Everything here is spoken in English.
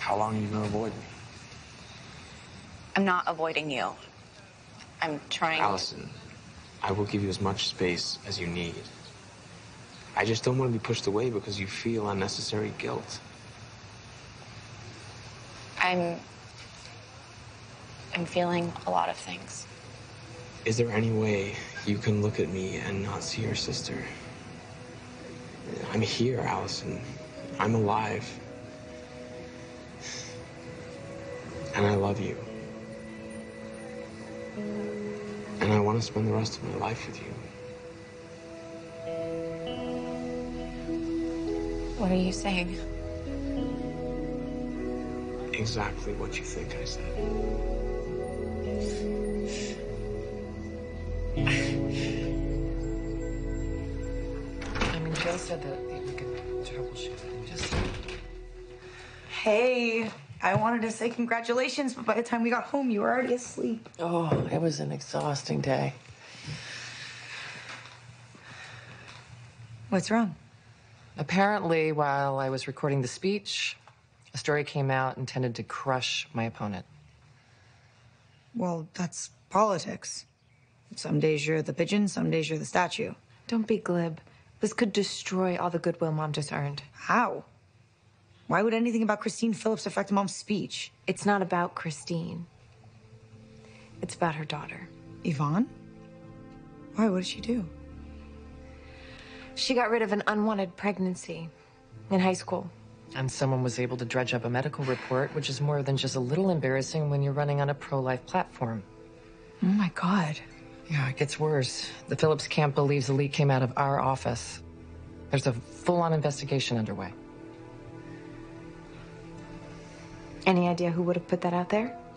How long are you gonna avoid me? I'm not avoiding you. I'm trying... Allison, I will give you as much space as you need. I just don't want to be pushed away because you feel unnecessary guilt. I'm feeling a lot of things. Is there any way you can look at me and not see your sister? I'm here, Allison. I'm alive. And I love you. And I want to spend the rest of my life with you. What are you saying? Exactly what you think I said. I mean, Jill said that we could troubleshoot it. Just... Hey, I wanted to say congratulations, but by the time we got home, you were already asleep. Oh, it was an exhausting day. What's wrong? Apparently, while I was recording the speech, a story came out intended to crush my opponent. Well, that's politics. Some days you're the pigeon, some days you're the statue. Don't be glib. This could destroy all the goodwill Mom just earned. How? Why would anything about Christine Phillips affect Mom's speech? It's not about Christine. It's about her daughter. Yvonne? Why? What did she do? She got rid of an unwanted pregnancy in high school. And someone was able to dredge up a medical report, which is more than just a little embarrassing when you're running on a pro-life platform. Oh, my God. Yeah, it gets worse. The Phillips camp believes the leak came out of our office. There's a full-on investigation underway. Any idea who would have put that out there?